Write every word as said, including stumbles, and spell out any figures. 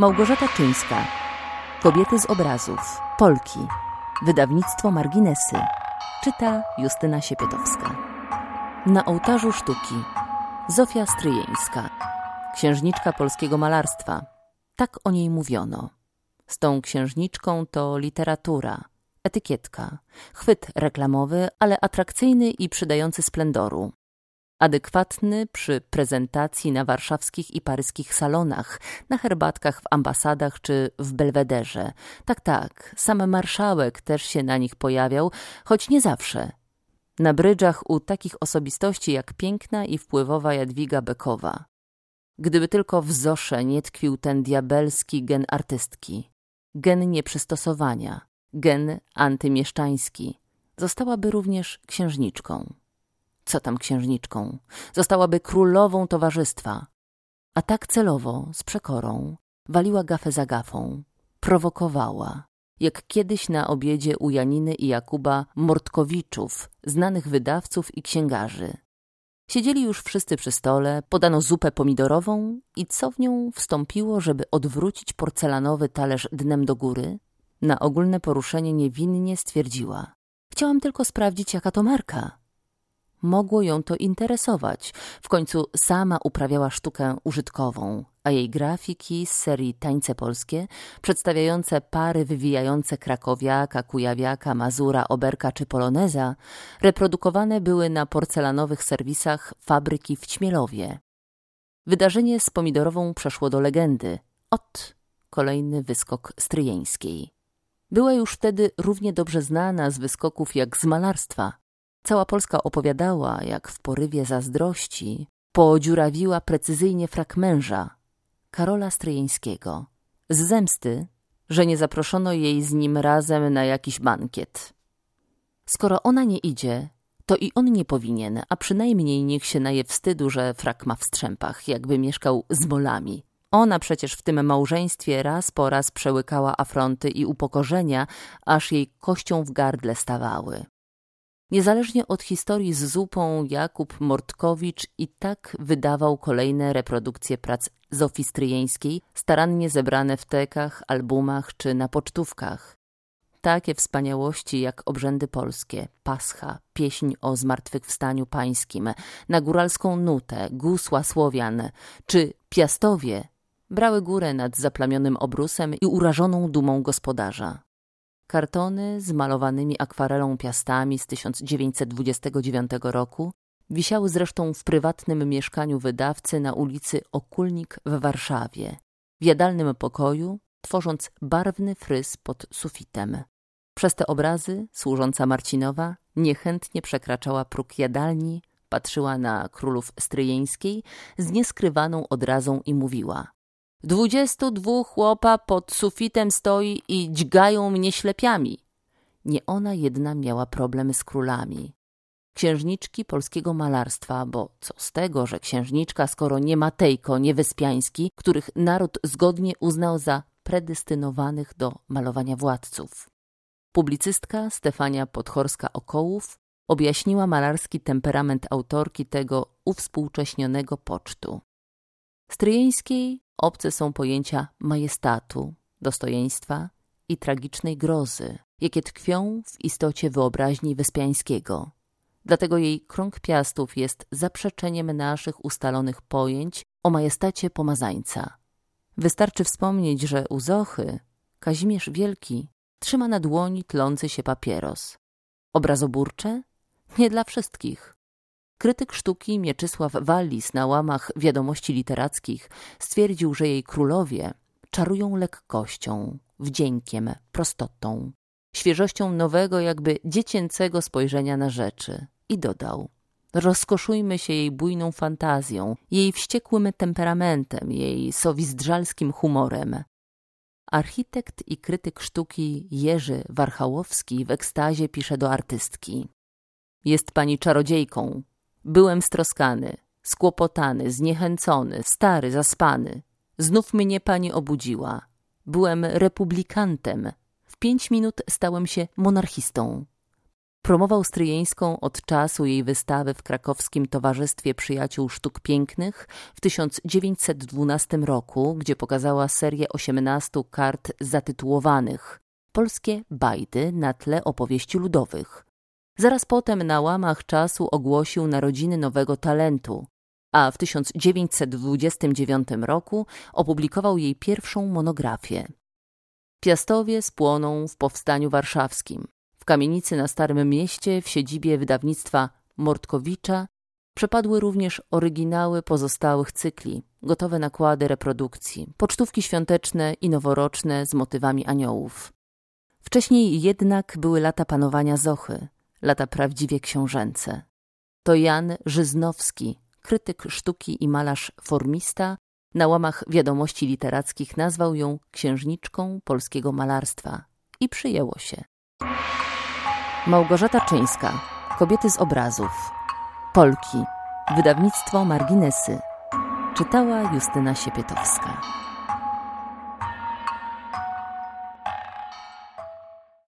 Małgorzata Czyńska. Kobiety z obrazów. Polki. Wydawnictwo Marginesy. Czyta Justyna Siepietowska. Na ołtarzu sztuki. Zofia Stryjeńska. Księżniczka polskiego malarstwa. Tak o niej mówiono. Z tą księżniczką to literatura, etykietka, chwyt reklamowy, ale atrakcyjny i przydający splendoru. Adekwatny przy prezentacji na warszawskich i paryskich salonach, na herbatkach w ambasadach czy w belwederze. Tak, tak, sam marszałek też się na nich pojawiał, choć nie zawsze. Na brydżach u takich osobistości jak piękna i wpływowa Jadwiga Bekowa. Gdyby tylko w Zosze nie tkwił ten diabelski gen artystki, gen nieprzystosowania, gen antymieszczański, zostałaby również księżniczką. Co tam księżniczką? Zostałaby królową towarzystwa. A tak celowo, z przekorą, waliła gafę za gafą, prowokowała, jak kiedyś na obiedzie u Janiny i Jakuba Mordkowiczów, znanych wydawców i księgarzy. Siedzieli już wszyscy przy stole, podano zupę pomidorową i co w nią wstąpiło, żeby odwrócić porcelanowy talerz dnem do góry? Na ogólne poruszenie niewinnie stwierdziła: chciałam tylko sprawdzić, jaka to marka. Mogło ją to interesować. W końcu sama uprawiała sztukę użytkową, a jej grafiki z serii Tańce Polskie, przedstawiające pary wywijające krakowiaka, kujawiaka, mazura, oberka czy poloneza, reprodukowane były na porcelanowych serwisach fabryki w Ćmielowie. Wydarzenie z pomidorową przeszło do legendy. Ot, kolejny wyskok Stryjeńskiej. Była już wtedy równie dobrze znana z wyskoków jak z malarstwa. Cała Polska opowiadała, jak w porywie zazdrości podziurawiła precyzyjnie frak męża, Karola Stryjeńskiego, z zemsty, że nie zaproszono jej z nim razem na jakiś bankiet. Skoro ona nie idzie, to i on nie powinien, a przynajmniej niech się naje wstydu, że frak ma w strzępach, jakby mieszkał z molami. Ona przecież w tym małżeństwie raz po raz przełykała afronty i upokorzenia, aż jej kością w gardle stawały. Niezależnie od historii z zupą, Jakub Mordkowicz i tak wydawał kolejne reprodukcje prac Zofii Stryjeńskiej, starannie zebrane w tekach, albumach czy na pocztówkach. Takie wspaniałości jak Obrzędy Polskie, Pascha, Pieśń o Zmartwychwstaniu Pańskim, Na góralską nutę, Gusła Słowian czy Piastowie brały górę nad zaplamionym obrusem i urażoną dumą gospodarza. Kartony z malowanymi akwarelą piastami z tysiąc dziewięćset dwudziestego dziewiątego roku wisiały zresztą w prywatnym mieszkaniu wydawcy na ulicy Okulnik w Warszawie, w jadalnym pokoju, tworząc barwny fryz pod sufitem. Przez te obrazy służąca Marcinowa niechętnie przekraczała próg jadalni, patrzyła na królów Stryjeńskiej z nieskrywaną odrazą i mówiła: Dwudziestu dwóch chłopa pod sufitem stoi i dźgają mnie ślepiami. Nie ona jedna miała problemy z królami. Księżniczki polskiego malarstwa, bo co z tego, że księżniczka, skoro nie Matejko, nie Wyspiański, których naród zgodnie uznał za predestynowanych do malowania władców. Publicystka Stefania Podchorska-Okołów objaśniła malarski temperament autorki tego uwspółcześnionego pocztu. Stryjeńskiej obce są pojęcia majestatu, dostojeństwa i tragicznej grozy, jakie tkwią w istocie wyobraźni Wyspiańskiego. Dlatego jej krąg piastów jest zaprzeczeniem naszych ustalonych pojęć o majestacie pomazańca. Wystarczy wspomnieć, że u Zochy Kazimierz Wielki trzyma na dłoni tlący się papieros. Obrazoburcze? Nie dla wszystkich. Krytyk sztuki Mieczysław Wallis na łamach Wiadomości Literackich stwierdził, że jej królowie czarują lekkością, wdziękiem, prostotą, świeżością nowego, jakby dziecięcego spojrzenia na rzeczy. I dodał: rozkoszujmy się jej bujną fantazją, jej wściekłym temperamentem, jej sowizdrzalskim humorem. Architekt i krytyk sztuki Jerzy Warchałowski w ekstazie pisze do artystki: jest pani czarodziejką. Byłem stroskany, skłopotany, zniechęcony, stary, zaspany. Znów mnie pani obudziła. Byłem republikantem. W pięć minut stałem się monarchistą. Promował Stryjeńską od czasu jej wystawy w krakowskim Towarzystwie Przyjaciół Sztuk Pięknych w tysiąc dziewięćset dwunastym roku, gdzie pokazała serię osiemnastu kart zatytułowanych Polskie bajdy na tle opowieści ludowych. Zaraz potem na łamach czasu ogłosił narodziny nowego talentu, a w tysiąc dziewięćset dwudziestym dziewiątym roku opublikował jej pierwszą monografię. Piastowie spłoną w Powstaniu Warszawskim. W kamienicy na Starym Mieście w siedzibie wydawnictwa Mordkowicza przepadły również oryginały pozostałych cykli, gotowe nakłady reprodukcji, pocztówki świąteczne i noworoczne z motywami aniołów. Wcześniej jednak były lata panowania Zochy, lata prawdziwie książęce. To Jan Żyznowski, krytyk sztuki i malarz formista, na łamach Wiadomości Literackich nazwał ją księżniczką polskiego malarstwa i przyjęło się. Małgorzata Czyńska, Kobiety z obrazów. Polki. Wydawnictwo Marginesy. Czytała Justyna Siepietowska.